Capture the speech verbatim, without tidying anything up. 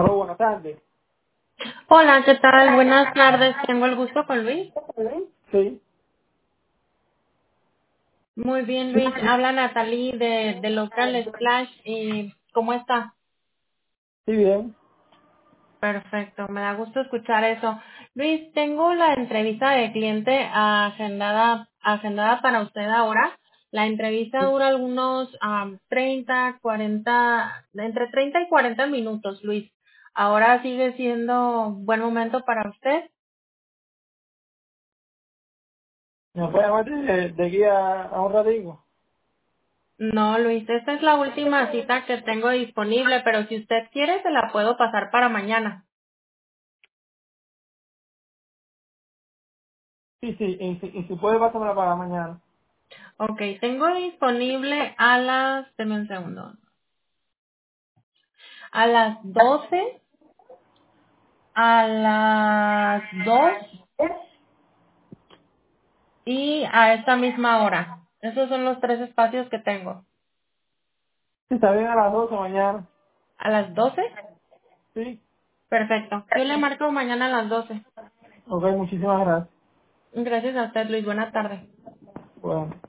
Aló, buenas tardes. Hola, ¿qué tal? Buenas tardes. Tengo el gusto con Luis. Sí, Muy bien, Luis. Habla Natalie de, de Local Splash. ¿Y cómo está? sí, bien. Perfecto, me da gusto escuchar eso. Luis, tengo la entrevista de cliente agendada, agendada para usted ahora. La entrevista dura algunos am, treinta, cuarenta, entre treinta y cuarenta minutos, Luis. Ahora sigue siendo buen momento para usted. ¿Me puede llamar de, de aquí a, a un ratito? No, Luis, esta es la última cita que tengo disponible, pero si usted quiere, se la puedo pasar para mañana. Sí, sí, y, si- y si puede, pásamela para mañana. Ok, tengo disponible a las, deme un segundo, a las doce, a las dos y a esta misma hora. Esos son los tres espacios que tengo. Sí, está bien a las doce mañana. ¿A las doce? Sí. Perfecto. Yo le marco mañana a las doce. Ok, muchísimas gracias. Gracias a usted, Luis. Buena tarde. Bueno.